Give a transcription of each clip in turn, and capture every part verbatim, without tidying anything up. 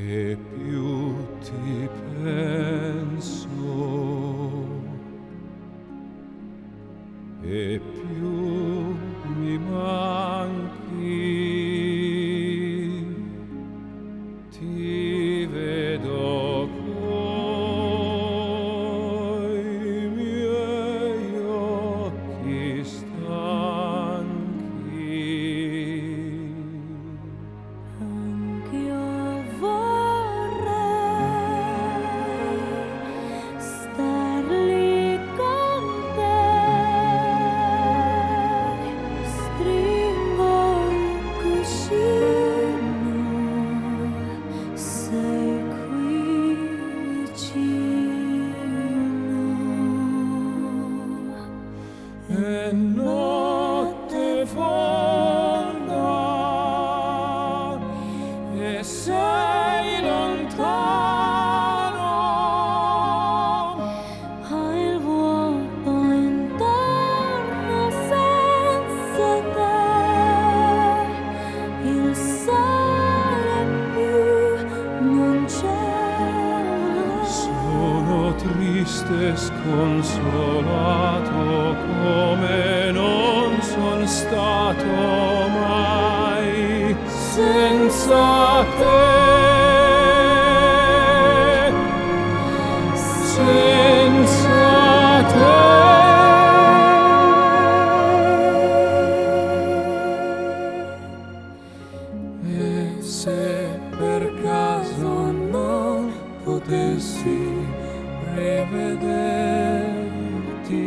e più ti penso e più mi manchi. Ti vedo coi miei occhi stanchi. Anch'io vorrei star lì con te, stringo il cuscino, sei qui vicino. E notte fonda e sei lontano, Hai il vuoto intorno senza te, il sole più non c'è. sono triste e sconsolato come non son stato mai senza te, senza te. E se per caso non potessi rivederti,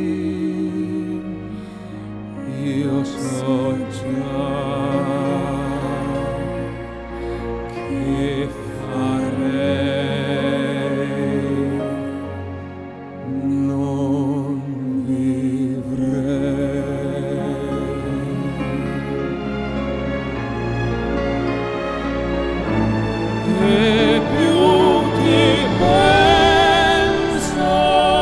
io so già che farei, non vivrei. E più ti penso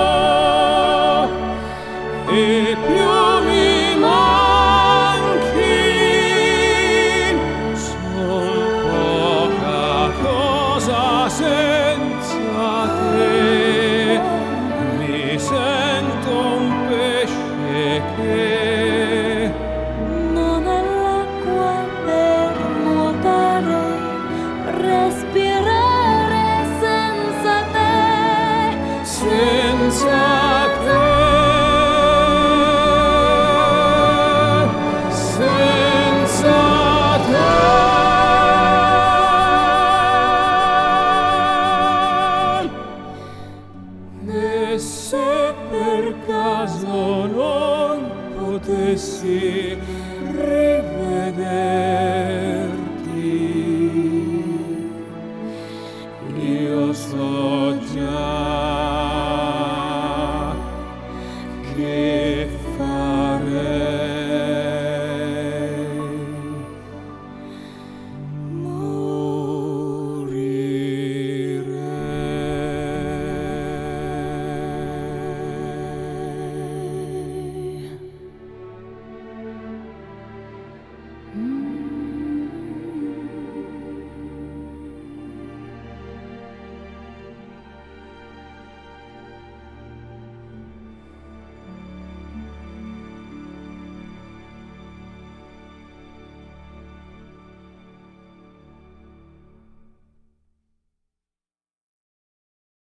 e più mi manchi. Son poca cosa senza te, mi sento un pesce che Non ho l'acqua per nuotare, respirare senza te, senza te, senza te. E se per caso non potessi rivederti,